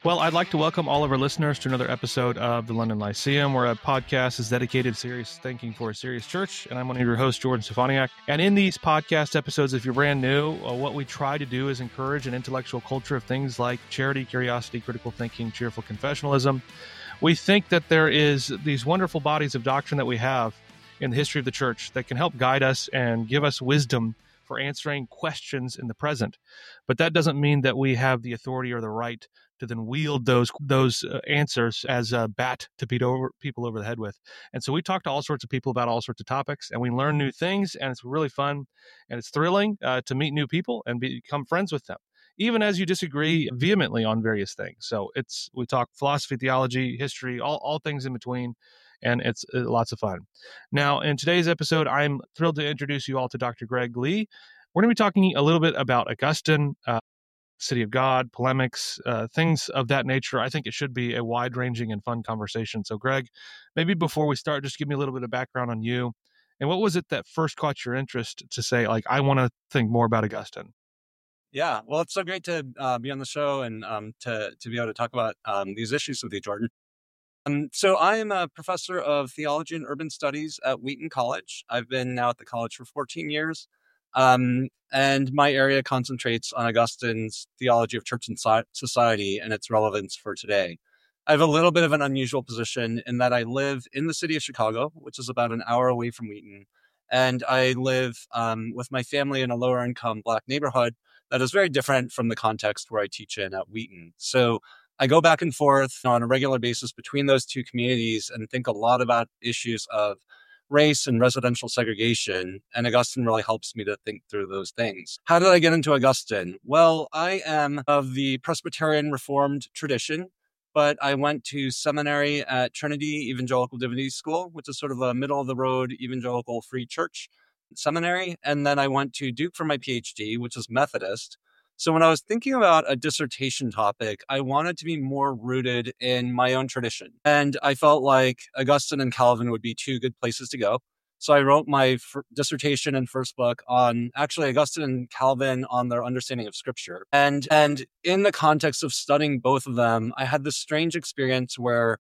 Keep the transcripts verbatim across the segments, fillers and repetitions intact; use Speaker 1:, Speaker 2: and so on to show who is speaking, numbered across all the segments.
Speaker 1: Well, I'd like to welcome all of our listeners to another episode of the London Lyceum, where a podcast is dedicated to serious thinking for a serious church. And I'm one of your hosts, Jordan Stefaniak. And in these podcast episodes, if you're brand new, uh, what we try to do is encourage an intellectual culture of things like charity, curiosity, critical thinking, cheerful confessionalism. We think that there is these wonderful bodies of doctrine that we have in the history of the church that can help guide us and give us wisdom for answering questions in the present. But that doesn't mean that we have the authority or the right to then wield those those uh, answers as a bat to beat over people over the head with. And so we talk to all sorts of people about all sorts of topics, and we learn new things, and it's really fun, and it's thrilling uh, to meet new people and be, become friends with them, even as you disagree vehemently on various things. So it's we talk philosophy, theology, history, all, all things in between, and it's uh, lots of fun. Now, in today's episode, I'm thrilled to introduce you all to Doctor Greg Lee. We're going to be talking a little bit about Augustine, uh, City of God, polemics, uh, things of that nature. I think it should be a wide-ranging and fun conversation. So, Greg, maybe before we start, just give me a little bit of background on you. And what was it that first caught your interest to say, like, I want to think more about Augustine?
Speaker 2: Yeah, well, it's so great to uh, be on the show and um, to to be able to talk about um, these issues with you, Jordan. Um, so I am a professor of theology and urban studies at Wheaton College. I've been now at the college for fourteen years. Um, and my area concentrates on Augustine's theology of church and society and its relevance for today. I have a little bit of an unusual position in that I live in the city of Chicago, which is about an hour away from Wheaton. And I live um, with my family in a lower income Black neighborhood that is very different from the context where I teach in at Wheaton. So I go back and forth on a regular basis between those two communities and think a lot about issues of race and residential segregation, and Augustine really helps me to think through those things. How did I get into Augustine? Well, I am of the Presbyterian Reformed tradition, but I went to seminary at Trinity Evangelical Divinity School, which is sort of a middle-of-the-road evangelical free church seminary, and then I went to Duke for my PhD, which is Methodist. So when I was thinking about a dissertation topic, I wanted to be more rooted in my own tradition. And I felt like Augustine and Calvin would be two good places to go. So I wrote my f- dissertation and first book on actually Augustine and Calvin on their understanding of scripture. And, and in the context of studying both of them, I had this strange experience where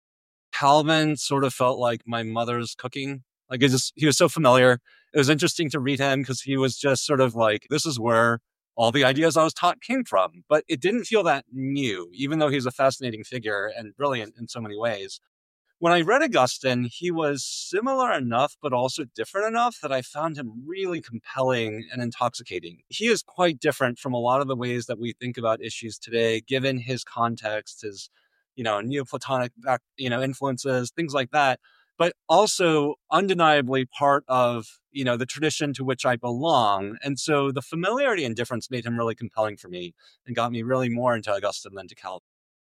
Speaker 2: Calvin sort of felt like my mother's cooking. Like it just, he was so familiar. It was interesting to read him because he was just sort of like, this is where all the ideas I was taught came from, but it didn't feel that new, even though he's a fascinating figure and brilliant in so many ways. When I read Augustine, he was similar enough, but also different enough that I found him really compelling and intoxicating. He is quite different from a lot of the ways that we think about issues today, given his context, his, you know, Neoplatonic, you know, influences, things like that, but also undeniably part of, you know, the tradition to which I belong. And so the familiarity and difference made him really compelling for me and got me really more into Augustine than to Calvin.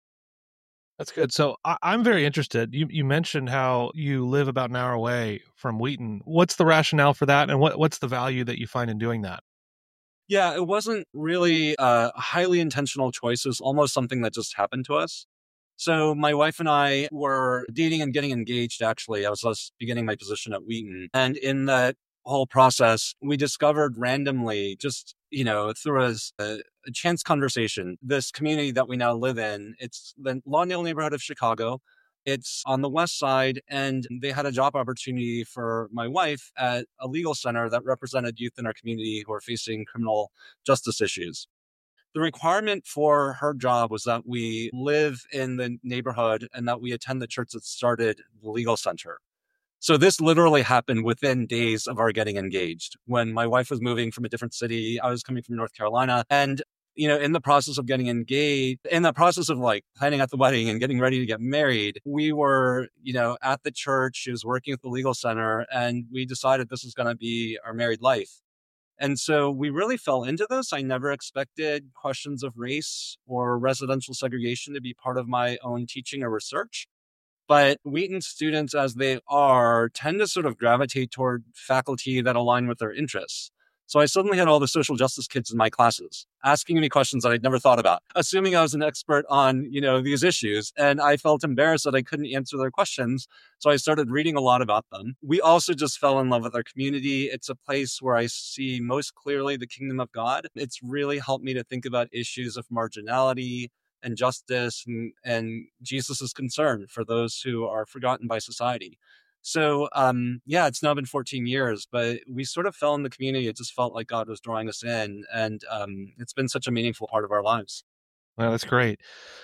Speaker 1: That's good. So I, I'm very interested. You you mentioned how you live about an hour away from Wheaton. What's the rationale for that, and what, what's the value that you find in doing that?
Speaker 2: Yeah, it wasn't really a highly intentional choice. It was almost something that just happened to us. So my wife and I were dating and getting engaged, actually. I was just beginning my position at Wheaton. And in that whole process, we discovered randomly, just, you know, through a, a chance conversation, this community that we now live in. It's the Lawndale neighborhood of Chicago. It's on the west side, and they had a job opportunity for my wife at a legal center that represented youth in our community who are facing criminal justice issues. The requirement for her job was that we live in the neighborhood and that we attend the church that started the legal center. So this literally happened within days of our getting engaged. When my wife was moving from a different city, I was coming from North Carolina. And, you know, in the process of getting engaged, in the process of like planning out the wedding and getting ready to get married, we were, you know, at the church. She was working at the legal center, and we decided this was going to be our married life. And so we really fell into this. I never expected questions of race or residential segregation to be part of my own teaching or research. But Wheaton students, as they are, tend to sort of gravitate toward faculty that align with their interests. So I suddenly had all the social justice kids in my classes asking me questions that I'd never thought about, assuming I was an expert on, you know, these issues. And I felt embarrassed that I couldn't answer their questions. So I started reading a lot about them. We also just fell in love with our community. It's a place where I see most clearly the kingdom of God. It's really helped me to think about issues of marginality, and justice and, and Jesus's concern for those who are forgotten by society. So, um, yeah, it's now been fourteen years, but we sort of fell in the community. It just felt like God was drawing us in, and um, it's been such a meaningful part of our lives.
Speaker 1: Well, that's great.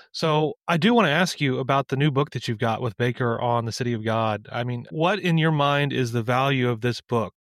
Speaker 1: So I do want to ask you about the new book that you've got with Baker on the City of God. I mean, what in your mind is the value of this book?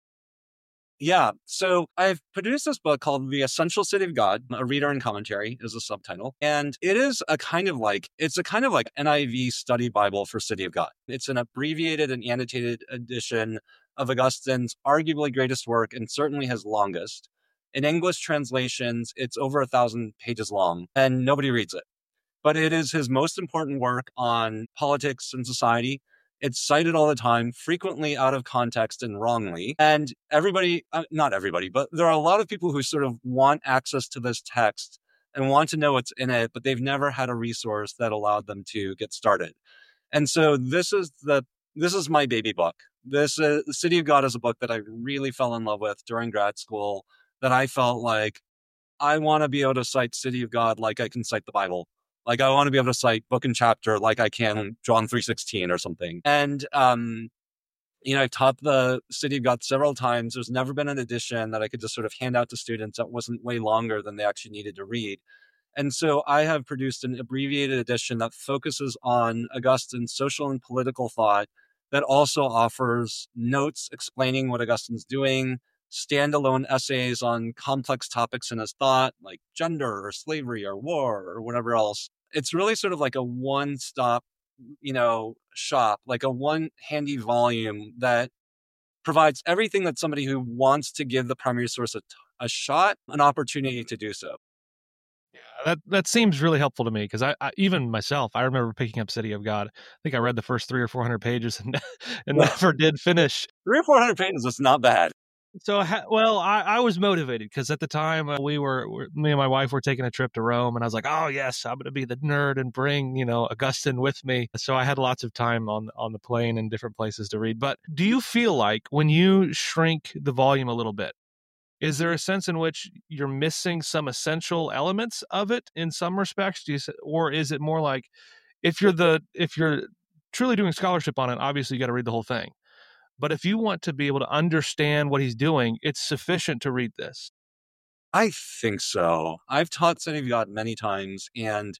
Speaker 2: Yeah. So I've produced this book called The Essential City of God, A Reader and Commentary is the subtitle. And it is a kind of like, it's a kind of like N I V study Bible for City of God. It's an abbreviated and annotated edition of Augustine's arguably greatest work and certainly his longest. In English translations, it's over a thousand pages long and nobody reads it. But it is his most important work on politics and society. It's cited all the time, frequently out of context and wrongly. And everybody, uh, not everybody, but there are a lot of people who sort of want access to this text and want to know what's in it, but they've never had a resource that allowed them to get started. And so this is the, this is my baby book. This is, The City of God is a book that I really fell in love with during grad school, that I felt like I want to be able to cite City of God like I can cite the Bible. Like I want to be able to cite book and chapter like I can John three sixteen or something. And, um, you know, I've taught the City of God several times. There's never been an edition that I could just sort of hand out to students that wasn't way longer than they actually needed to read. And so I have produced an abbreviated edition that focuses on Augustine's social and political thought, that also offers notes explaining what Augustine's doing, standalone essays on complex topics in his thought, like gender or slavery or war or whatever else. It's really sort of like a one-stop, you know, shop, like a one handy volume that provides everything that somebody who wants to give the primary source a, t- a shot, an opportunity to do so.
Speaker 1: Yeah, that that seems really helpful to me because I, I even myself I remember picking up City of God. I think I read the first three or four hundred pages and and
Speaker 2: Well,
Speaker 1: never did finish.
Speaker 2: three or four hundred pages is not bad.
Speaker 1: So, ha- well, I, I was motivated because at the time uh, we were, were, me and my wife were taking a trip to Rome, and I was like, oh yes, I'm going to be the nerd and bring, you know, Augustine with me. So I had lots of time on on the plane and different places to read. But do you feel like when you shrink the volume a little bit, is there a sense in which you're missing some essential elements of it in some respects? Do you, s- or is it more like if you're the if you're truly doing scholarship on it, obviously you got to read the whole thing. But if you want to be able to understand what he's doing, it's sufficient to read this.
Speaker 2: I think so. I've taught City of God many times, and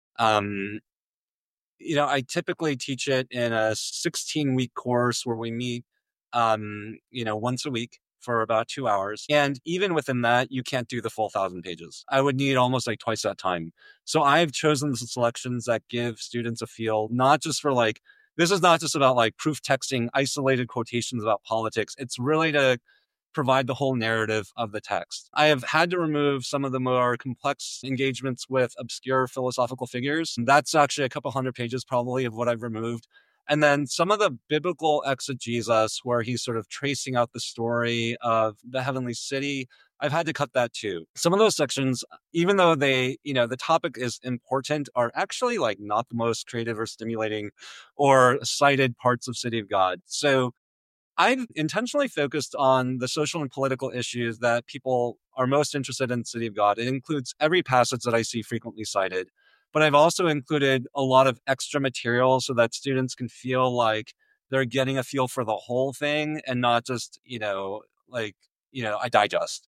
Speaker 2: um, you know, I typically teach it in a sixteen week course where we meet, um, you know, once a week for about two hours. And even within that, you can't do the full thousand pages. I would need almost like twice that time. So I've chosen the selections that give students a feel, not just for like, this is not just about like proof texting isolated quotations about politics. It's really to provide the whole narrative of the text. I have had to remove some of the more complex engagements with obscure philosophical figures. That's actually a couple hundred pages probably of what I've removed. And then some of the biblical exegesis where he's sort of tracing out the story of the heavenly city, I've had to cut that too. Some of those sections, even though they, you know, the topic is important, are actually like not the most creative or stimulating or cited parts of City of God. So I've intentionally focused on the social and political issues that people are most interested in City of God. It includes every passage that I see frequently cited, but I've also included a lot of extra material so that students can feel like they're getting a feel for the whole thing and not just, you know, like, you know, I digest.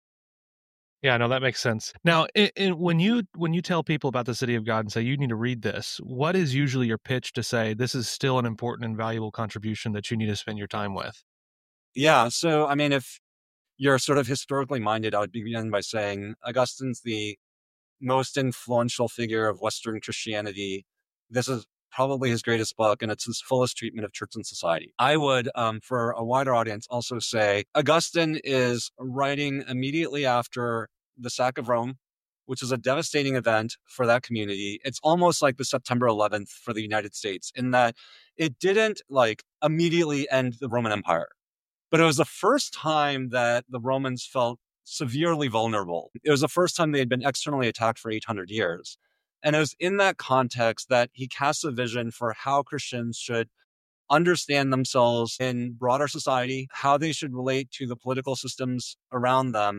Speaker 1: Yeah, no, that makes sense. Now, i i when you when you tell people about the City of God and say you need to read this, what is usually your pitch to say this is still an important and valuable contribution that you need to spend your time with?
Speaker 2: Yeah. So, I mean, if you're sort of historically minded, I would begin by saying Augustine's the most influential figure of Western Christianity. This is probably his greatest book, and it's his fullest treatment of church and society. I would, um, for a wider audience, also say Augustine is writing immediately after the sack of Rome, which is a devastating event for that community. It's almost like the September eleventh for the United States in that it didn't like immediately end the Roman Empire. But it was the first time that the Romans felt severely vulnerable. It was the first time they had been externally attacked for eight hundred years. And it was in that context that he casts a vision for how Christians should understand themselves in broader society, how they should relate to the political systems around them,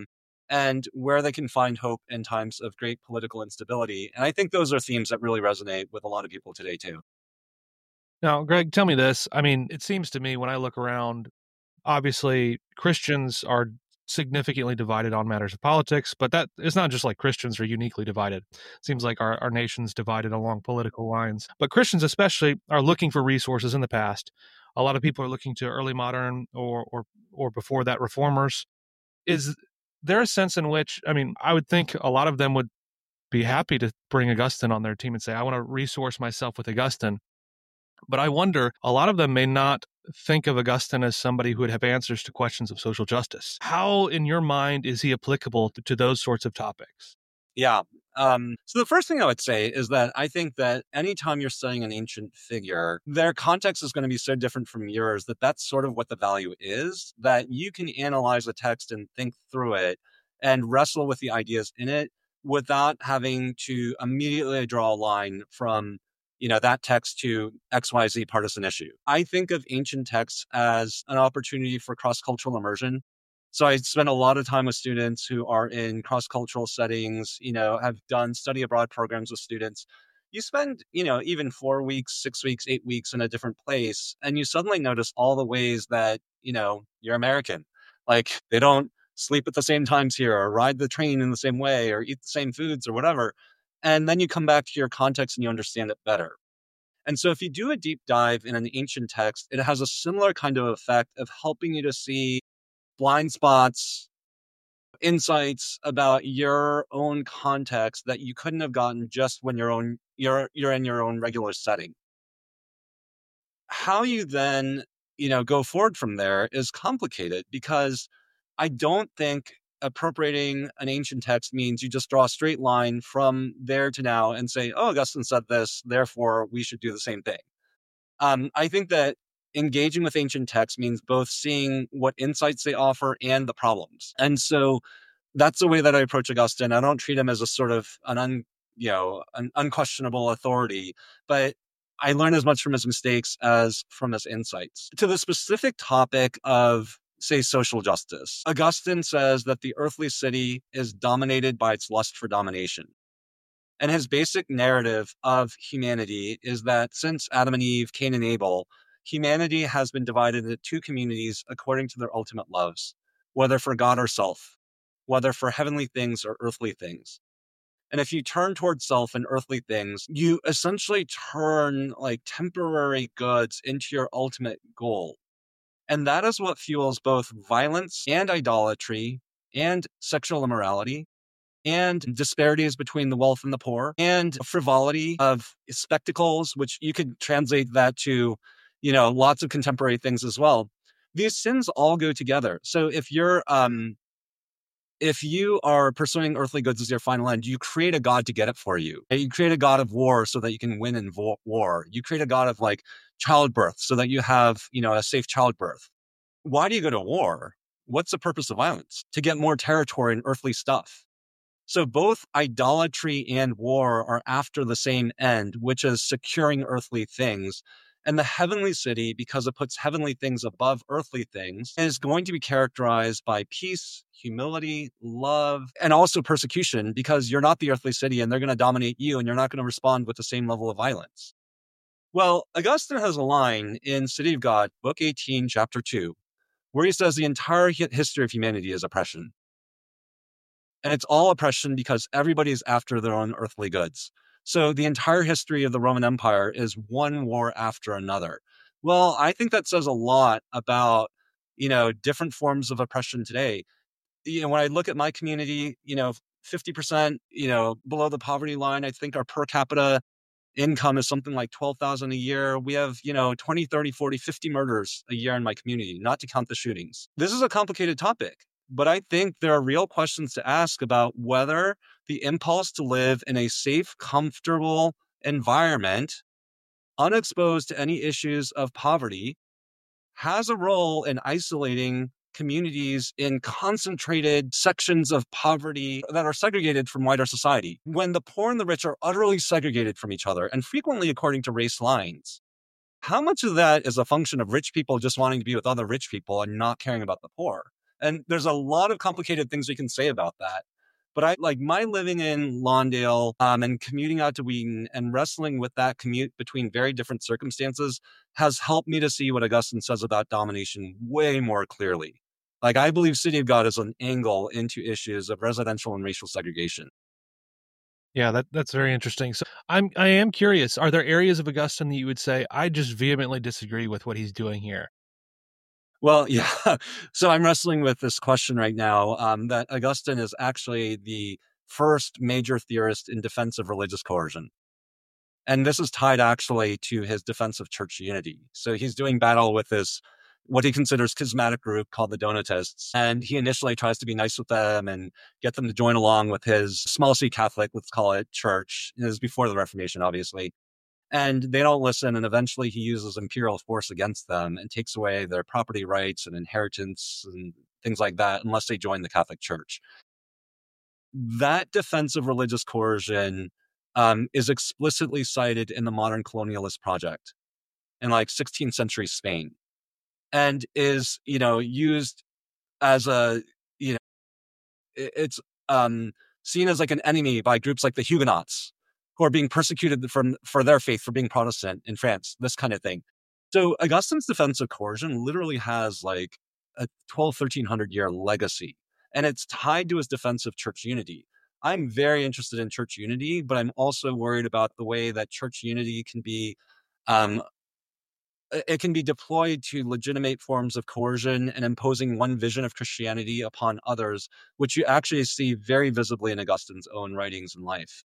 Speaker 2: and where they can find hope in times of great political instability. And I think those are themes that really resonate with a lot of people today, too.
Speaker 1: Now, Greg, tell me this. I mean, it seems to me when I look around, obviously Christians are significantly divided on matters of politics, but that it's not just like Christians are uniquely divided. It seems like our, our nation's divided along political lines. But Christians especially are looking for resources in the past. A lot of people are looking to early modern or or or before that reformers. Is there a sense in which, I mean, I would think a lot of them would be happy to bring Augustine on their team and say, I want to resource myself with Augustine. But I wonder, a lot of them may not think of Augustine as somebody who would have answers to questions of social justice. How, in your mind, is he applicable to, to those sorts of topics?
Speaker 2: Yeah. Um, so the first thing I would say is that I think that anytime you're studying an ancient figure, their context is going to be so different from yours that that's sort of what the value is, that you can analyze a text and think through it and wrestle with the ideas in it without having to immediately draw a line from, you know, that text to X Y Z partisan issue. I think of ancient texts as an opportunity for cross-cultural immersion. So I spend a lot of time with students who are in cross-cultural settings, you know, have done study abroad programs with students. You spend, you know, even four weeks, six weeks, eight weeks in a different place, and you suddenly notice all the ways that, you know, you're American. Like they don't sleep at the same times here or ride the train in the same way or eat the same foods or whatever. And then you come back to your context and you understand it better. And so if you do a deep dive in an ancient text, it has a similar kind of effect of helping you to see blind spots, insights about your own context that you couldn't have gotten just when you're own you're you're in your own regular setting. How you then, you know, go forward from there is complicated because I don't think appropriating an ancient text means you just draw a straight line from there to now and say, oh, Augustine said this, therefore we should do the same thing. Um, I think that engaging with ancient texts means both seeing what insights they offer and the problems. And so that's the way that I approach Augustine. I don't treat him as a sort of an un, you know, an unquestionable authority, but I learn as much from his mistakes as from his insights. To the specific topic of, say, social justice, Augustine says that the earthly city is dominated by its lust for domination. And his basic narrative of humanity is that since Adam and Eve, Cain and Abel, humanity has been divided into two communities according to their ultimate loves, whether for God or self, whether for heavenly things or earthly things. And if you turn towards self and earthly things, you essentially turn like temporary goods into your ultimate goal. And that is what fuels both violence and idolatry and sexual immorality and disparities between the wealth and the poor and frivolity of spectacles, which you could translate that to, you know, lots of contemporary things as well. These sins all go together. So if you're, um, if you are pursuing earthly goods as your final end, you create a god to get it for you. You create a god of war so that you can win in vo- war. You create a god of like childbirth so that you have, you know, a safe childbirth. Why do you go to war? What's the purpose of violence? To get more territory and earthly stuff. So both idolatry and war are after the same end, which is securing earthly things. And the heavenly city, because it puts heavenly things above earthly things, is going to be characterized by peace, humility, love, and also persecution, because you're not the earthly city and they're going to dominate you and you're not going to respond with the same level of violence. Well, Augustine has a line in City of God, Book eighteen, Chapter two, where he says the entire history of humanity is oppression. And it's all oppression because everybody is after their own earthly goods. So the entire history of the Roman Empire is one war after another. Well, I think that says a lot about, you know, different forms of oppression today. You know, when I look at my community, you know, fifty percent, you know, below the poverty line, I think our per capita income is something like twelve thousand a year. We have, you know, twenty, thirty, forty, fifty murders a year in my community, not to count the shootings. This is a complicated topic. But I think there are real questions to ask about whether the impulse to live in a safe, comfortable environment, unexposed to any issues of poverty, has a role in isolating communities in concentrated sections of poverty that are segregated from wider society, when the poor and the rich are utterly segregated from each other and frequently according to race lines. How much of that is a function of rich people just wanting to be with other rich people and not caring about the poor? And there's a lot of complicated things we can say about that. But I like my living in Lawndale um, and commuting out to Wheaton and wrestling with that commute between very different circumstances has helped me to see what Augustine says about domination way more clearly. Like, I believe City of God is an angle into issues of residential and racial segregation.
Speaker 1: Yeah, that that's very interesting. So I'm I am curious, are there areas of Augustine that you would say, I just vehemently disagree with what he's doing here?
Speaker 2: Well, yeah. So I'm wrestling with this question right now um, that Augustine is actually the first major theorist in defense of religious coercion. And this is tied actually to his defense of church unity. So he's doing battle with this, what he considers schismatic group called the Donatists. And he initially tries to be nice with them and get them to join along with his small c Catholic, let's call it, church. It was before the Reformation, obviously. And they don't listen. And eventually he uses imperial force against them and takes away their property rights and inheritance and things like that, unless they join the Catholic Church. That defense of religious coercion um, is explicitly cited in the Modern Colonialist Project in like sixteenth century Spain, and is, you know, used as a, you know, it's um, seen as like an enemy by groups like the Huguenots, who are being persecuted from for their faith for being Protestant in France, this kind of thing. So Augustine's defense of coercion literally has like a twelve, thirteen hundred year legacy, and it's tied to his defense of church unity. I'm very interested in church unity, but I'm also worried about the way that church unity can be, um, it can be deployed to legitimate forms of coercion and imposing one vision of Christianity upon others, which you actually see very visibly in Augustine's own writings and life.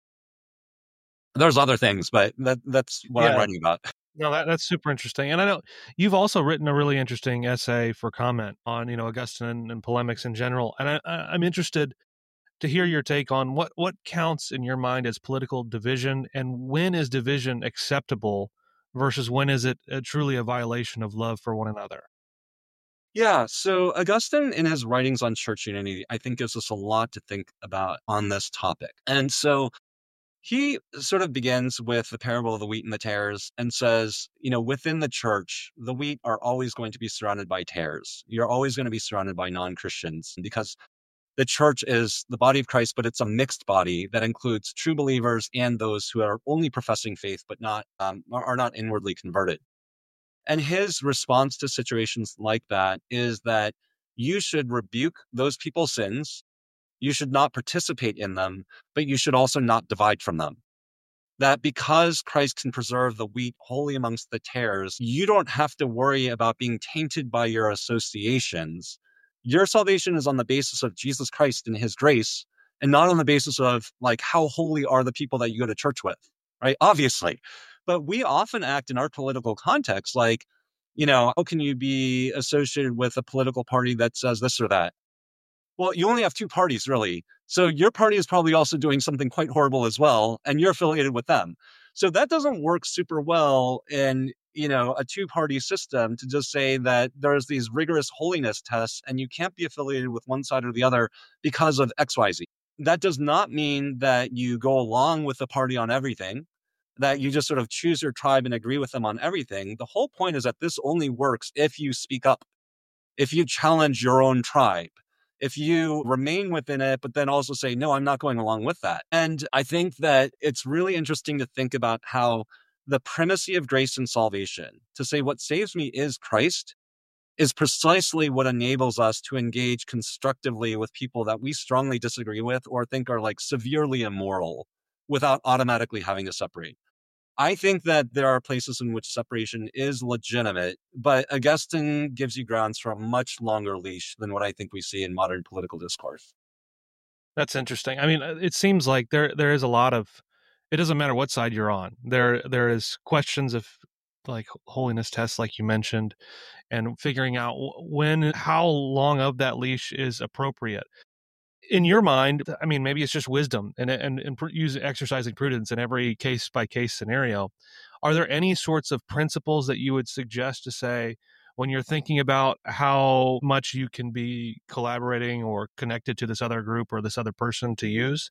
Speaker 2: There's other things, but that, that's what I'm
Speaker 1: Yeah.
Speaker 2: writing about.
Speaker 1: No, that, that's super interesting. And I know you've also written a really interesting essay for comment on, you know, Augustine and polemics in general. And I, I, I'm interested to hear your take on what, what counts in your mind as political division, and when is division acceptable versus when is it uh, truly a violation of love for one another?
Speaker 2: Yeah, so Augustine, in his writings on church unity, I think gives us a lot to think about on this topic. And so he sort of begins with the parable of the wheat and the tares and says, you know, within the church, the wheat are always going to be surrounded by tares. You're always going to be surrounded by non-Christians because the church is the body of Christ, but it's a mixed body that includes true believers and those who are only professing faith, but not um, are not inwardly converted. And his response to situations like that is that you should rebuke those people's sins. You should not participate in them, but you should also not divide from them. That because Christ can preserve the wheat wholly amongst the tares, you don't have to worry about being tainted by your associations. Your salvation is on the basis of Jesus Christ and his grace, and not on the basis of like how holy are the people that you go to church with, right? Obviously. But we often act in our political context like, you know, how can you be associated with a political party that says this or that? Well, you only have two parties, really. So your party is probably also doing something quite horrible as well, and you're affiliated with them. So that doesn't work super well in, you know, a two-party system to just say that there's these rigorous holiness tests and you can't be affiliated with one side or the other because of X Y Z. That does not mean that you go along with the party on everything, that you just sort of choose your tribe and agree with them on everything. The whole point is that this only works if you speak up, if you challenge your own tribe, if you remain within it, but then also say, no, I'm not going along with that. And I think that it's really interesting to think about how the primacy of grace and salvation, to say what saves me is Christ, is precisely what enables us to engage constructively with people that we strongly disagree with or think are like severely immoral without automatically having to separate. I think that there are places in which separation is legitimate, but Augustine gives you grounds for a much longer leash than what I think we see in modern political discourse.
Speaker 1: That's interesting. I mean, uh, it seems like there there is a lot of, it doesn't matter what side you're on. There there is questions of like holiness tests, like you mentioned, and figuring out when, how long of that leash is appropriate. In your mind, I mean, maybe it's just wisdom and and, and use exercising prudence in every case by case scenario. Are there any sorts of principles that you would suggest to say when you're thinking about how much you can be collaborating or connected to this other group or this other person to use?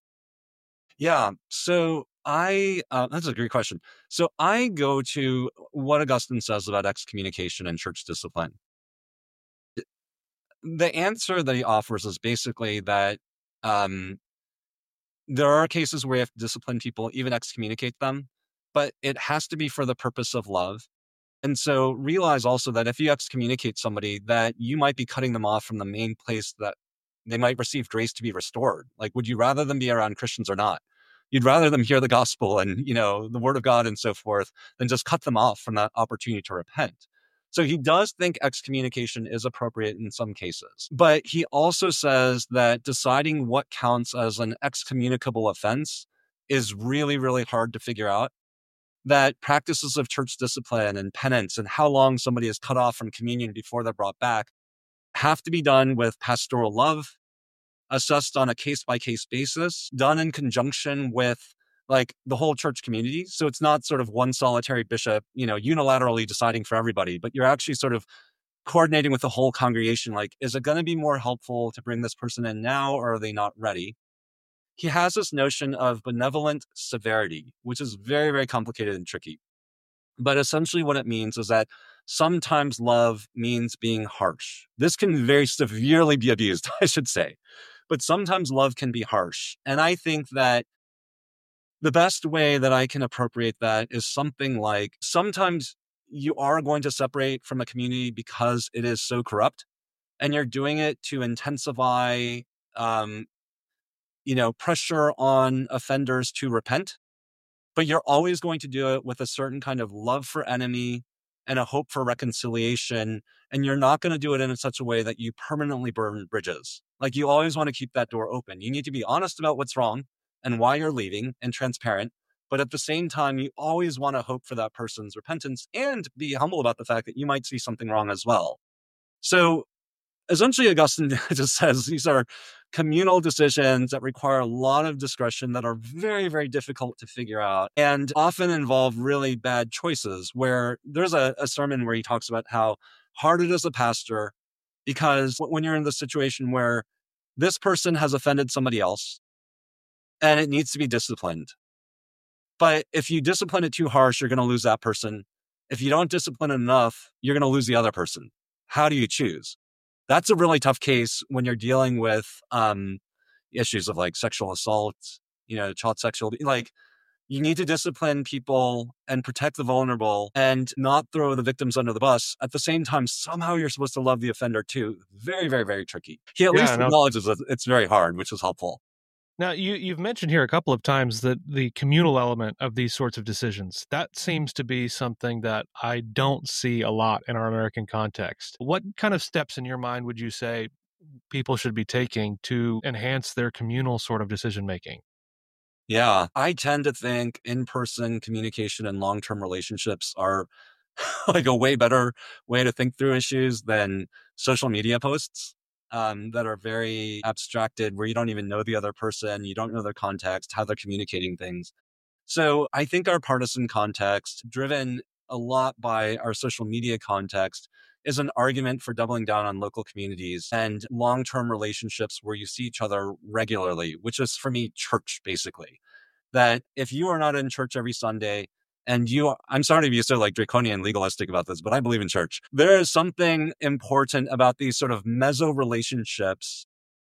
Speaker 2: Yeah. So I, uh, that's a great question. So I go to what Augustine says about excommunication and church discipline. the answer that he offers is basically that um, there are cases where you have to discipline people, even excommunicate them, but it has to be for the purpose of love. And so realize also that if you excommunicate somebody, that you might be cutting them off from the main place that they might receive grace to be restored. Like, would you rather them be around Christians or not? You'd rather them hear the gospel and, you know, the word of God and so forth than just cut them off from that opportunity to repent. So he does think excommunication is appropriate in some cases, but he also says that deciding what counts as an excommunicable offense is really, really hard to figure out. That practices of church discipline and penance and how long somebody is cut off from communion before they're brought back have to be done with pastoral love, assessed on a case-by-case basis, done in conjunction with like the whole church community. So it's not sort of one solitary bishop, you know, unilaterally deciding for everybody, but you're actually sort of coordinating with the whole congregation. Like, is it going to be more helpful to bring this person in now, or are they not ready? He has this notion of benevolent severity, which is very, very complicated and tricky. But essentially what it means is that sometimes love means being harsh. This can very severely be abused, I should say. But sometimes love can be harsh. And I think that the best way that I can appropriate that is something like sometimes you are going to separate from a community because it is so corrupt, and you're doing it to intensify, um, you know, pressure on offenders to repent. But you're always going to do it with a certain kind of love for enemy and a hope for reconciliation. And you're not going to do it in such a way that you permanently burn bridges. Like, you always want to keep that door open. You need to be honest about what's wrong and why you're leaving and transparent. But at the same time, you always want to hope for that person's repentance and be humble about the fact that you might see something wrong as well. So essentially, Augustine just says these are communal decisions that require a lot of discretion, that are very, very difficult to figure out, and often involve really bad choices. Where there's a, a sermon where he talks about how hard it is as a pastor, because when you're in the situation where this person has offended somebody else and it needs to be disciplined. But if you discipline it too harsh, you're going to lose that person. If you don't discipline it enough, you're going to lose the other person. How do you choose? That's a really tough case when you're dealing with um, issues of like sexual assault, you know, child sexual, like you need to discipline people and protect the vulnerable and not throw the victims under the bus. At the same time, somehow you're supposed to love the offender too. Very, very, very tricky. He at
Speaker 1: Yeah,
Speaker 2: least
Speaker 1: no.
Speaker 2: acknowledges that it's very hard, which is helpful.
Speaker 1: Now, you, you've mentioned here a couple of times that the communal element of these sorts of decisions, that seems to be something that I don't see a lot in our American context. What kind of steps in your mind would you say people should be taking to enhance their communal sort of decision-making?
Speaker 2: Yeah, I tend to think in-person communication and long-term relationships are like a way better way to think through issues than social media posts. Um, that are very abstracted, where you don't even know the other person, you don't know their context, how they're communicating things. So I think our partisan context, driven a lot by our social media context, is an argument for doubling down on local communities and long-term relationships where you see each other regularly, which is for me, church, basically. That if you are not in church every Sunday, and you, I'm sorry to be so like draconian legalistic about this, but I believe in church. There is something important about these sort of meso relationships.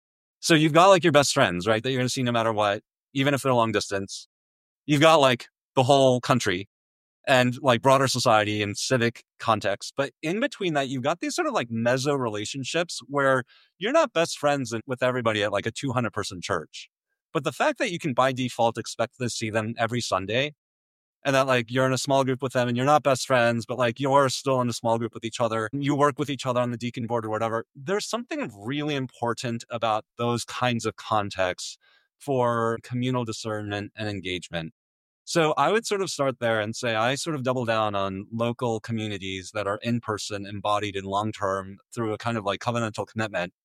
Speaker 2: So you've got like your best friends, right? That you're going to see no matter what, even if they're long distance. You've got like the whole country and like broader society and civic context. But in between that, you've got these sort of like meso relationships where you're not best friends with everybody at like a two hundred person church. But the fact that you can by default expect to see them every Sunday, and that like you're in a small group with them and you're not best friends, but like you're still in a small group with each other. You work with each other on the deacon board or whatever. There's something really important about those kinds of contexts for communal discernment and engagement. So I would sort of start there and say I sort of double down on local communities that are in person, embodied in long term through a kind of like covenantal commitment.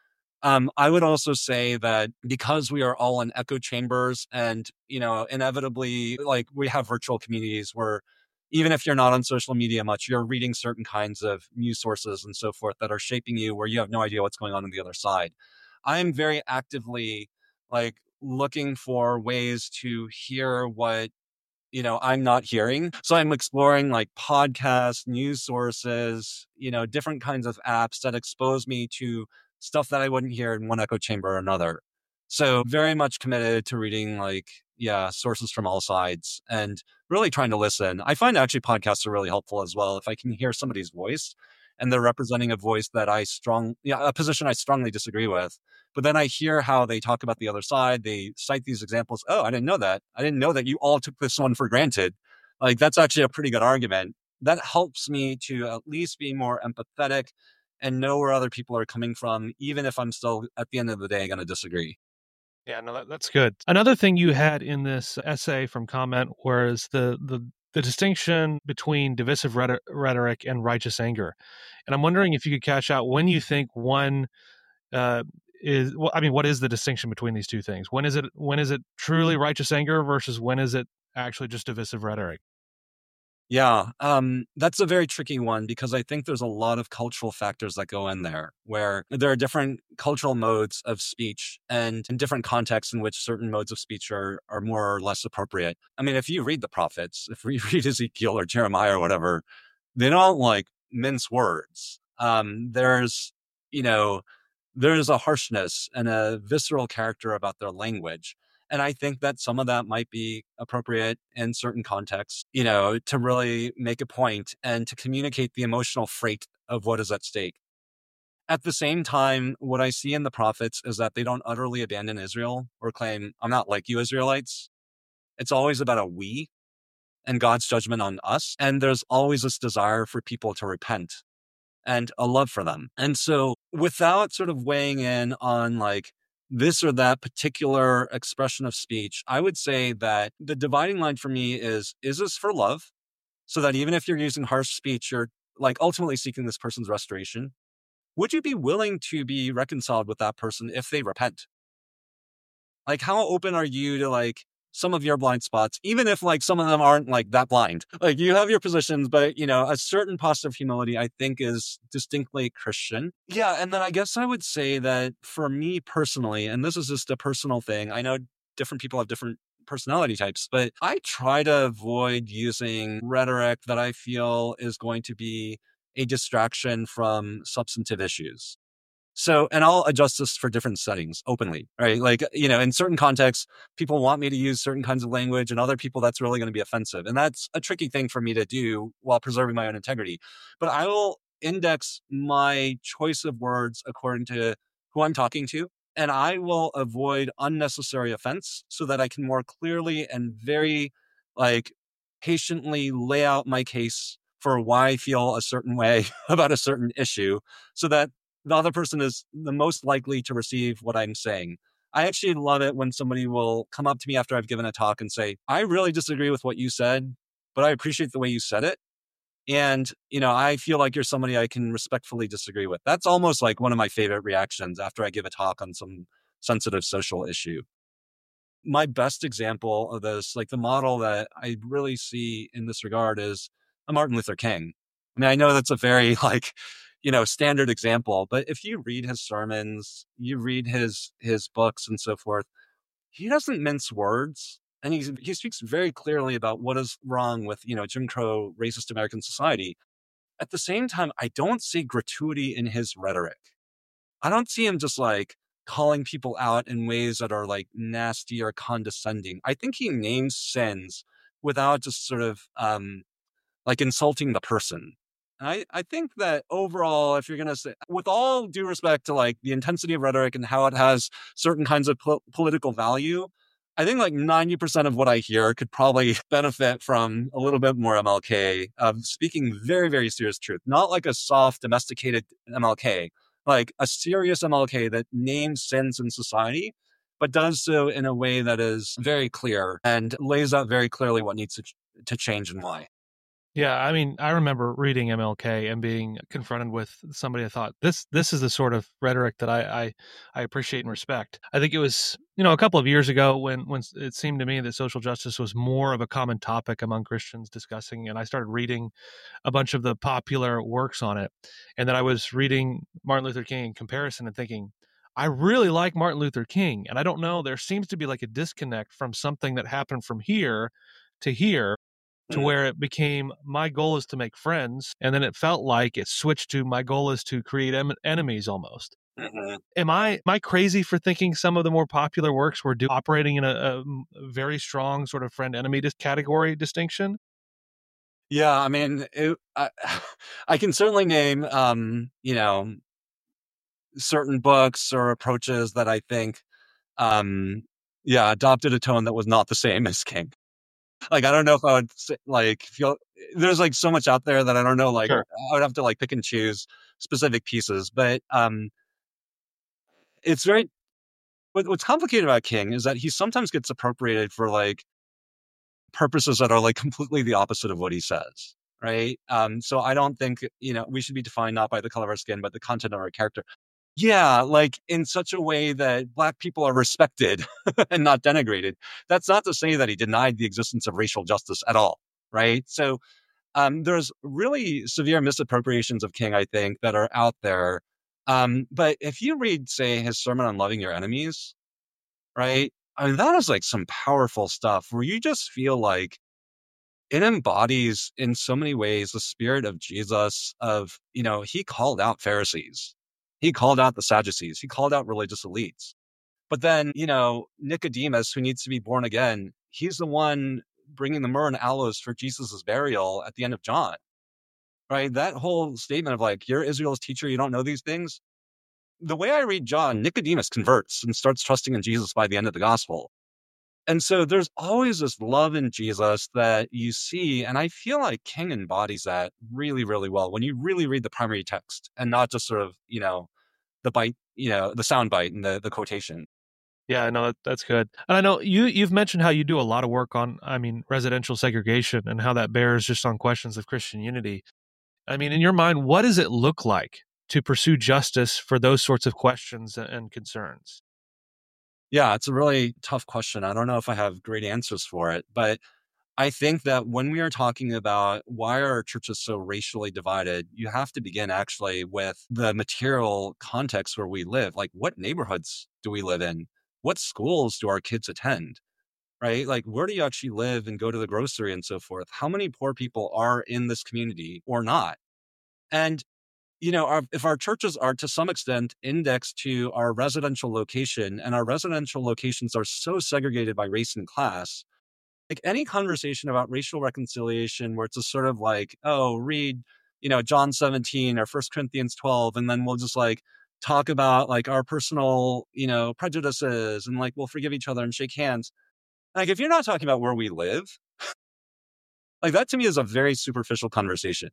Speaker 2: Um, I would also say that because we are all in echo chambers and, you know, inevitably, like we have virtual communities where even if you're not on social media much, you're reading certain kinds of news sources and so forth that are shaping you where you have no idea what's going on on the other side. I am very actively like looking for ways to hear what, you know, I'm not hearing. So I'm exploring like podcasts, news sources, you know, different kinds of apps that expose me to stuff that I wouldn't hear in one echo chamber or another. So very much committed to reading like, yeah, sources from all sides and really trying to listen. I find actually podcasts are really helpful as well. If I can hear somebody's voice and they're representing a voice that I strong, yeah, a position I strongly disagree with, but then I hear how they talk about the other side. They cite these examples. Oh, I didn't know that. I didn't know that you all took this one for granted. Like that's actually a pretty good argument. That helps me to at least be more empathetic and know where other people are coming from, even if I'm still at the end of the day going to disagree.
Speaker 1: Yeah, no, that, that's good. Another thing you had in this essay from Comment was the the the distinction between divisive rhetor- rhetoric and righteous anger. And I'm wondering if you could cash out when you think one uh, is. Well, I mean, what is the distinction between these two things? When is it when is it truly righteous anger versus when is it actually just divisive rhetoric?
Speaker 2: Yeah, um, that's a very tricky one because I think there's a lot of cultural factors that go in there where there are different cultural modes of speech and in different contexts in which certain modes of speech are, are more or less appropriate. I mean, if you read the prophets, if you read Ezekiel or Jeremiah or whatever, they don't like mince words. Um, there's, you know, there's a harshness and a visceral character about their language. And I think that some of that might be appropriate in certain contexts, you know, to really make a point and to communicate the emotional freight of what is at stake. At the same time, what I see in the prophets is that they don't utterly abandon Israel or claim, I'm not like you Israelites. It's always about a we and God's judgment on us. And there's always this desire for people to repent and a love for them. And so without sort of weighing in on like this or that particular expression of speech, I would say that the dividing line for me is, is this for love? So that even if you're using harsh speech, you're like ultimately seeking this person's restoration. Would you be willing to be reconciled with that person if they repent? Like, how open are you to like some of your blind spots, even if like some of them aren't like that blind? Like you have your positions, but you know, a certain posture of humility, I think is distinctly Christian. Yeah. And then I guess I would say that for me personally, and this is just a personal thing, I know different people have different personality types, but I try to avoid using rhetoric that I feel is going to be a distraction from substantive issues. So, and I'll adjust this for different settings openly, right? Like, you know, in certain contexts, people want me to use certain kinds of language and other people that's really going to be offensive. And that's a tricky thing for me to do while preserving my own integrity. But I will index my choice of words according to who I'm talking to. And I will avoid unnecessary offense so that I can more clearly and very like patiently lay out my case for why I feel a certain way about a certain issue so that the other person is the most likely to receive what I'm saying. I actually love it when somebody will come up to me after I've given a talk and say, I really disagree with what you said, but I appreciate the way you said it. And, you know, I feel like you're somebody I can respectfully disagree with. That's almost like one of my favorite reactions after I give a talk on some sensitive social issue. My best example of this, like the model that I really see in this regard is a Martin Luther King. I mean, I know that's a very like, you know, standard example, but if you read his sermons, you read his, his books and so forth, he doesn't mince words. And he, he speaks very clearly about what is wrong with, you know, Jim Crow racist American society. At the same time, I don't see gratuity in his rhetoric. I don't see him just like calling people out in ways that are like nasty or condescending. I think he names sins without just sort of um, like insulting the person. And I, I think that overall, if you're going to say, with all due respect to like the intensity of rhetoric and how it has certain kinds of po- political value, I think like ninety percent of what I hear could probably benefit from a little bit more M L K of speaking very, very serious truth, not like a soft, domesticated M L K, like a serious M L K that names sins in society, but does so in a way that is very clear and lays out very clearly what needs to, ch- to change and why.
Speaker 1: Yeah, I mean, I remember reading M L K and being confronted with somebody I thought this this is the sort of rhetoric that I, I I appreciate and respect. I think it was, you know, a couple of years ago when when it seemed to me that social justice was more of a common topic among Christians discussing, and I started reading a bunch of the popular works on it, and then I was reading Martin Luther King in comparison and thinking, I really like Martin Luther King, and I don't know, there seems to be like a disconnect from something that happened from here to here to where it became my goal is to make friends. And then it felt like it switched to my goal is to create em- enemies almost.
Speaker 2: Mhm.
Speaker 1: Am I am I crazy for thinking some of the more popular works were do, operating in a, a, a very strong sort of friend-enemy dis- category distinction?
Speaker 2: Yeah, I mean, it, I, I can certainly name, um, you know, certain books or approaches that I think, um, yeah, adopted a tone that was not the same as King. Like, I don't know if I would say, like feel there's like so much out there that I don't know. Like,
Speaker 1: Sure.
Speaker 2: I would have to like pick and choose specific pieces, but um, it's very. What, what's complicated about King is that he sometimes gets appropriated for like purposes that are like completely the opposite of what he says. Right. Um, so I don't think, you know, we should be defined not by the color of our skin, but the content of our character. Yeah, like in such a way that Black people are respected and not denigrated. That's not to say that he denied the existence of racial justice at all, right? So um, there's really severe misappropriations of King, I think, that are out there. Um, but if you read, say, his sermon on loving your enemies, right? I mean, that is like some powerful stuff where you just feel like it embodies in so many ways the spirit of Jesus of, you know, he called out Pharisees. He called out the Sadducees. He called out religious elites. But then, you know, Nicodemus, who needs to be born again, he's the one bringing the myrrh and aloes for Jesus's burial at the end of John, right? That whole statement of like, you're Israel's teacher, you don't know these things. The way I read John, Nicodemus converts and starts trusting in Jesus by the end of the gospel. And so there's always this love in Jesus that you see. And I feel like King embodies that really, really well when you really read the primary text and not just sort of, you know, the bite, you know, the sound bite and the, the quotation.
Speaker 1: Yeah, no, that, that's good. And I know you you've mentioned how you do a lot of work on, I mean, residential segregation and how that bears just on questions of Christian unity. I mean, in your mind, what does it look like to pursue justice for those sorts of questions and concerns?
Speaker 2: Yeah, it's a really tough question. I don't know if I have great answers for it, but I think that when we are talking about why are our churches so racially divided, you have to begin actually with the material context where we live. Like, what neighborhoods do we live in? What schools do our kids attend? Right? Like, where do you actually live and go to the grocery and so forth? How many poor people are in this community or not? And you know, our, if our churches are to some extent indexed to our residential location and our residential locations are so segregated by race and class, like any conversation about racial reconciliation where it's a sort of like, oh, read, you know, John seventeen or First Corinthians twelve, and then we'll just like talk about like our personal, you know, prejudices and like we'll forgive each other and shake hands. Like if you're not talking about where we live, like that to me is a very superficial conversation.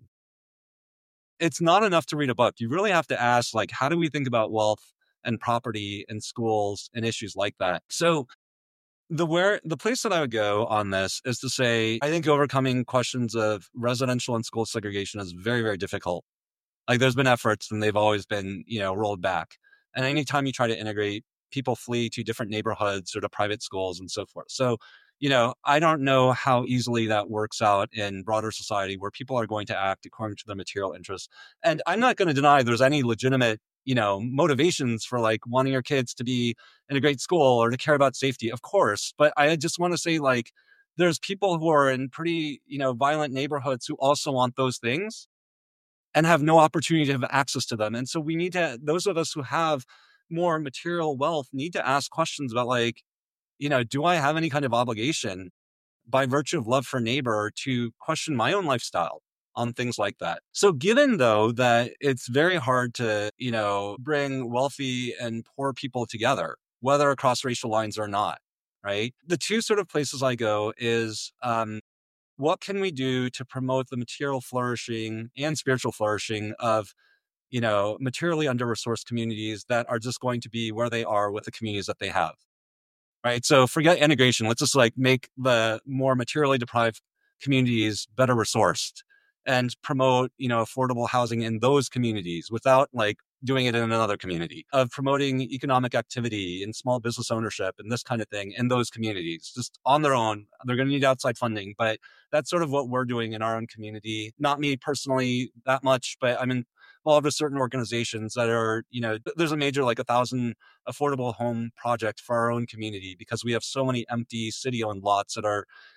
Speaker 2: It's not enough to read a book. You really have to ask, like, how do we think about wealth and property and schools and issues like that? So the where the place that I would go on this is to say, I think overcoming questions of residential and school segregation is very, very difficult. Like there's been efforts and they've always been, you know, rolled back. And anytime you try to integrate, people flee to different neighborhoods or to private schools and so forth. So, you know, I don't know how easily that works out in broader society where people are going to act according to their material interests. And I'm not going to deny there's any legitimate, you know, motivations for like wanting your kids to be in a great school or to care about safety, of course. But I just want to say like, there's people who are in pretty, you know, violent neighborhoods who also want those things and have no opportunity to have access to them. And so we need to, those of us who have more material wealth need to ask questions about like, you know, do I have any kind of obligation by virtue of love for neighbor to question my own lifestyle on things like that? So given though that it's very hard to, you know, bring wealthy and poor people together, whether across racial lines or not, right? The two sort of places I go is, um, what can we do to promote the material flourishing and spiritual flourishing of, you know, materially under-resourced communities that are just going to be where they are with the communities that they have, right? So forget integration. Let's just like make the more materially deprived communities better resourced and promote, you know, affordable housing in those communities without like doing it in another community, of promoting economic activity and small business ownership and this kind of thing in those communities just on their own. They're going to need outside funding, but that's sort of what we're doing in our own community. Not me personally that much, but I'm involved with certain organizations that are, you know, there's a major like a thousand affordable home project for our own community because we have so many empty city owned lots that are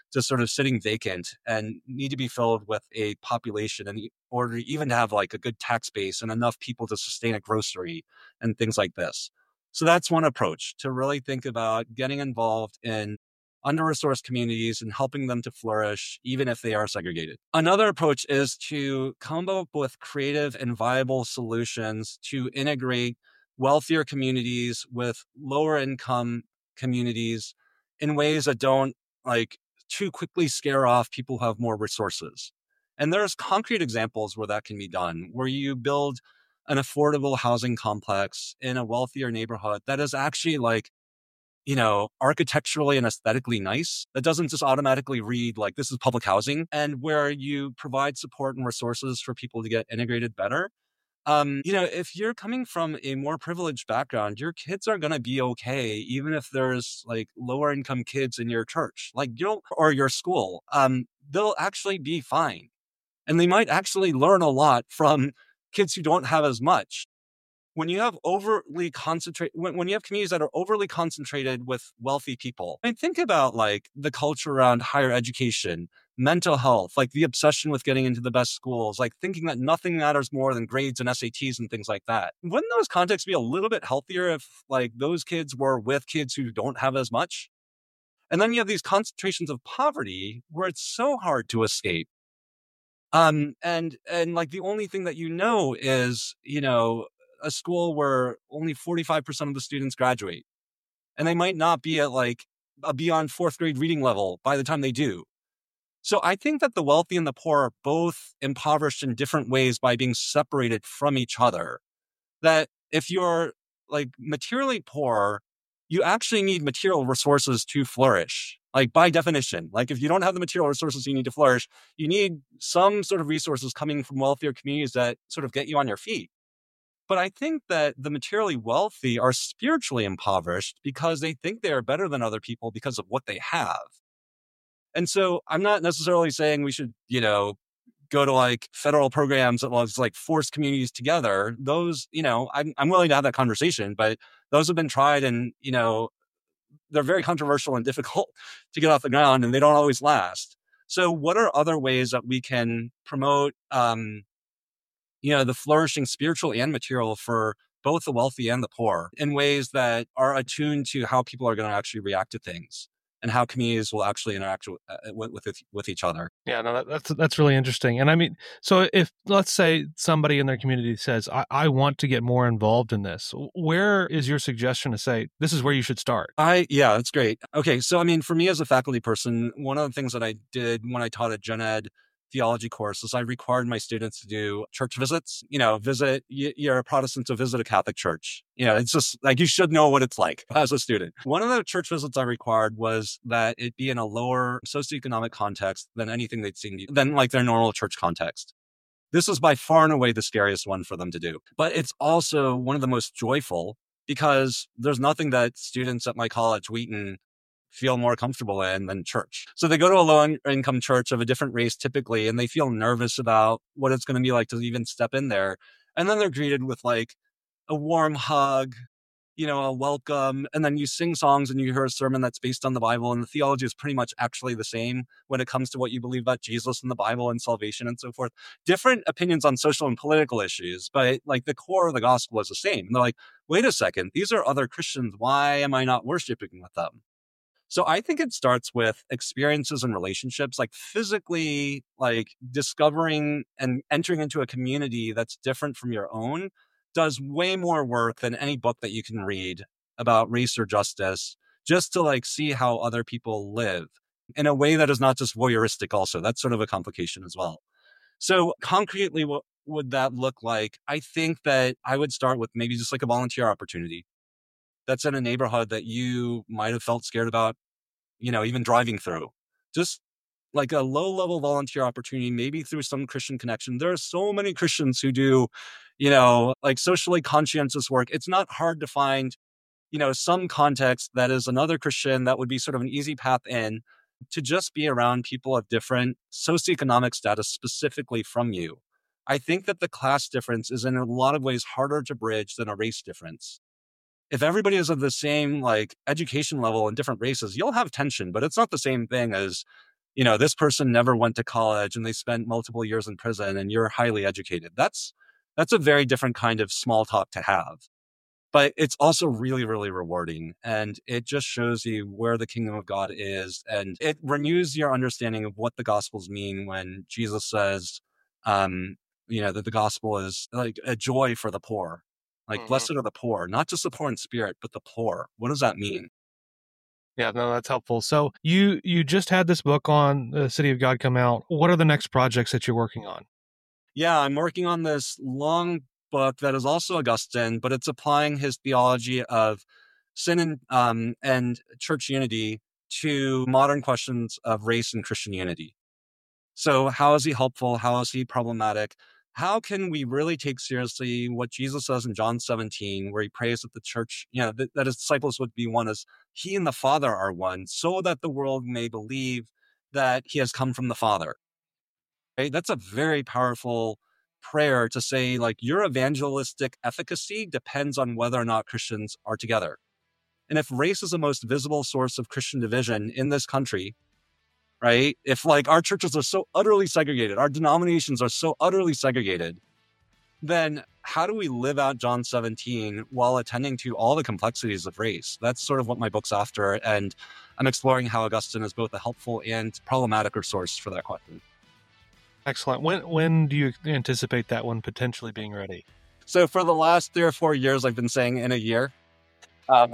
Speaker 2: just sort of sitting vacant and need to be filled with a population in order even to have like a good tax base and enough people to sustain a grocery and things like this. So that's one approach, to really think about getting involved in under-resourced communities and helping them to flourish, even if they are segregated. Another approach is to come up with creative and viable solutions to integrate wealthier communities with lower income communities in ways that don't like too quickly scare off people who have more resources. And there's concrete examples where that can be done, where you build an affordable housing complex in a wealthier neighborhood that is actually like, you know, architecturally and aesthetically nice, that doesn't just automatically read like this is public housing, and where you provide support and resources for people to get integrated better. Um, you know, if you're coming from a more privileged background, your kids are going to be okay, even if there's like lower income kids in your church, like you'll, or your school, um, they'll actually be fine. And they might actually learn a lot from kids who don't have as much. When you have overly concentrated, when, when you have communities that are overly concentrated with wealthy people, I mean, think about like the culture around higher education, mental health, like the obsession with getting into the best schools, like thinking that nothing matters more than grades and S A Ts and things like that. Wouldn't those contexts be a little bit healthier if like those kids were with kids who don't have as much? And then you have these concentrations of poverty where it's so hard to escape. Um, and, and like the only thing that you know is, you know, a school where only forty-five percent of the students graduate, and they might not be at like a beyond fourth grade reading level by the time they do. So I think that the wealthy and the poor are both impoverished in different ways by being separated from each other. That if you're like materially poor, you actually need material resources to flourish. Like by definition, like if you don't have the material resources you need to flourish, you need some sort of resources coming from wealthier communities that sort of get you on your feet. But I think that the materially wealthy are spiritually impoverished because they think they are better than other people because of what they have. And so I'm not necessarily saying we should, you know, go to like federal programs that was like force communities together. Those, you know, I'm, I'm willing to have that conversation, but those have been tried and, you know, they're very controversial and difficult to get off the ground, and they don't always last. So what are other ways that we can promote, um, you know, the flourishing spiritual and material for both the wealthy and the poor in ways that are attuned to how people are going to actually react to things and how communities will actually interact with, uh, with, with, with each other.
Speaker 1: Yeah, no, that, that's that's really interesting. And I mean, so if let's say somebody in their community says, I, I want to get more involved in this, where is your suggestion to say, this is where you should start?
Speaker 2: I, yeah, that's great. Okay. So, I mean, for me as a faculty person, one of the things that I did when I taught a gen ed theology course is I required my students to do church visits, you know, visit, you're a Protestant, so visit a Catholic church. You know, it's just like, you should know what it's like as a student. One of the church visits I required was that it be in a lower socioeconomic context than anything they'd seen, than like their normal church context. This is by far and away the scariest one for them to do, but it's also one of the most joyful because there's nothing that students at my college, Wheaton, feel more comfortable in than church. So they go to a low income church of a different race typically, and they feel nervous about what it's going to be like to even step in there. And then they're greeted with like a warm hug, you know, a welcome. And then you sing songs and you hear a sermon that's based on the Bible. And the theology is pretty much actually the same when it comes to what you believe about Jesus and the Bible and salvation and so forth. Different opinions on social and political issues, but like the core of the gospel is the same. And they're like, wait a second, these are other Christians. Why am I not worshiping with them? So I think it starts with experiences and relationships, like physically, like discovering and entering into a community that's different from your own does way more work than any book that you can read about race or justice, just to like see how other people live in a way that is not just voyeuristic also. That's sort of a complication as well. So concretely, what would that look like? I think that I would start with maybe just like a volunteer opportunity that's in a neighborhood that you might have felt scared about, you know, even driving through. Just like a low-level volunteer opportunity, maybe through some Christian connection. There are so many Christians who do, you know, like socially conscientious work. It's not hard to find, you know, some context that is another Christian that would be sort of an easy path in to just be around people of different socioeconomic status specifically from you. I think that the class difference is in a lot of ways harder to bridge than a race difference. If everybody is of the same like education level in different races, you'll have tension, but it's not the same thing as you know, this person never went to college and they spent multiple years in prison and you're highly educated. That's, that's a very different kind of small talk to have. But it's also really, really rewarding. And it just shows you where the kingdom of God is. And it renews your understanding of what the gospels mean when Jesus says, um, you know, that the gospel is like a joy for the poor. Like, mm-hmm. Blessed are the poor, not just the poor in spirit, but the poor. What does that mean?
Speaker 1: Yeah, no, that's helpful. So you you just had this book on the City of God come out. What are the next projects that you're working on?
Speaker 2: Yeah, I'm working on this long book that is also Augustine, but it's applying his theology of sin and, um, and church unity to modern questions of race and Christian unity. So how is he helpful? How is he problematic? How can we really take seriously what Jesus says in John seventeen, where he prays that the church, you know, that, that his disciples would be one as he and the Father are one, so that the world may believe that he has come from the Father. Right? That's a very powerful prayer to say, like, your evangelistic efficacy depends on whether or not Christians are together. And if race is the most visible source of Christian division in this country, right? If like our churches are so utterly segregated, our denominations are so utterly segregated, then how do we live out John seventeen while attending to all the complexities of race? That's sort of what my book's after. And I'm exploring how Augustine is both a helpful and problematic resource for that question.
Speaker 1: Excellent. When when do you anticipate that one potentially being ready?
Speaker 2: So for the last three or four years, I've been saying in a year. Um,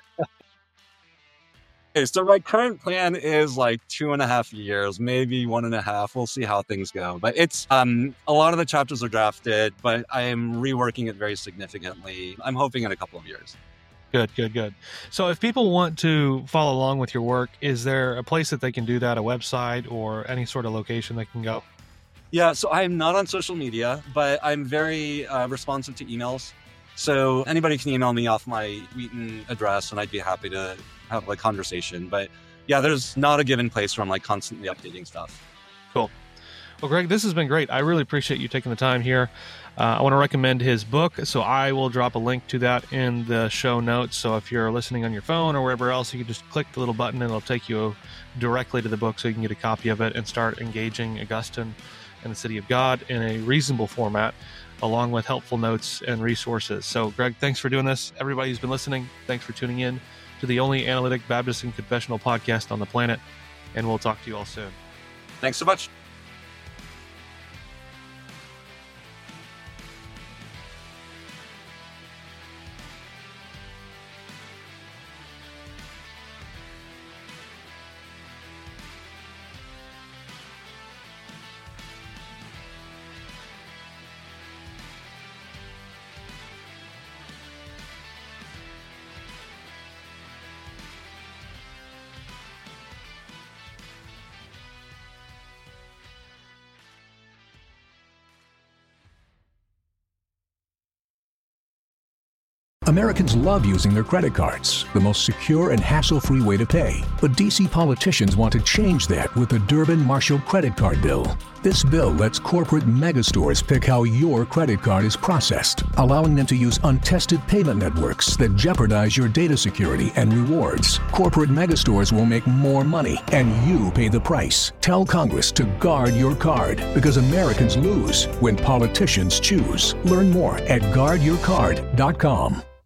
Speaker 2: Okay, so my current plan is like two and a half years, maybe one and a half. We'll see how things go. But it's um, a lot of the chapters are drafted, but I am reworking it very significantly. I'm hoping in a couple of years.
Speaker 1: Good, good, good. So if people want to follow along with your work, is there a place that they can do that, a website or any sort of location they can go?
Speaker 2: Yeah, so I'm not on social media, but I'm very uh, responsive to emails. So anybody can email me off my Wheaton address and I'd be happy to have like conversation. But yeah, there's not a given place where I'm like constantly updating stuff.
Speaker 1: Cool. Well, Greg, this has been great. I really appreciate you taking the time here. Uh, I want to recommend his book. So I will drop a link to that in the show notes. So if you're listening on your phone or wherever else, you can just click the little button and it'll take you directly to the book so you can get a copy of it and start engaging Augustine and the City of God in a reasonable format, along with helpful notes and resources. So, Greg, thanks for doing this. Everybody who's been listening, thanks for tuning in to the only analytic Baptist and confessional podcast on the planet, and we'll talk to you all soon.
Speaker 2: Thanks so much.
Speaker 3: Americans love using their credit cards, the most secure and hassle-free way to pay. But D C politicians want to change that with the Durbin-Marshall credit card bill. This bill lets corporate megastores pick how your credit card is processed, allowing them to use untested payment networks that jeopardize your data security and rewards. Corporate megastores will make more money, and you pay the price. Tell Congress to guard your card, because Americans lose when politicians choose. Learn more at guard your card dot com.